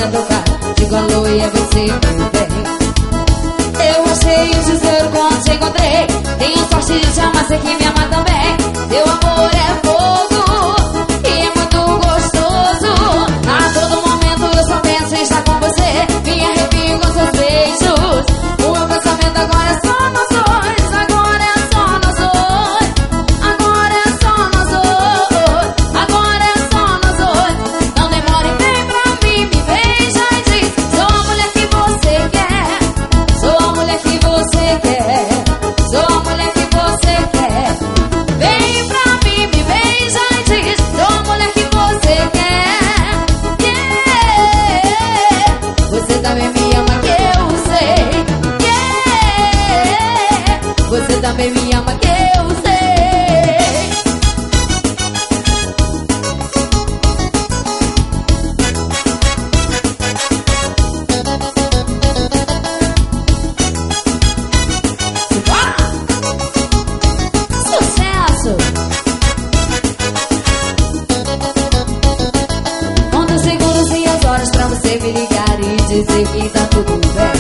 a tocar. Digo alô e é você, meu bem. Eu achei o desespero quando te encontrei. Tenho sorte de te amar, sei que me ama também. Teu amor é fogo e é muito gostoso. A todo momento eu só penso em estar com você. Me arrepio com seus beijos. O meu pensamento agora é só nós dois. Agora é só nós dois. Agora é só nós dois. Agora é só nós dois. Não demore, vem pra mim, me beija e diz: sou a mulher que você quer. Sou a mulher que você quer. Sou a mulher que você quer. Vem pra mim, me beija e diz: sou a mulher que você quer. Yeah. Você também me ama, que eu sei. Yeah. Você também me ama, que eu sei. Sucesso! Conta os segundos e as horas pra você me ligar e dizer que tá tudo bem.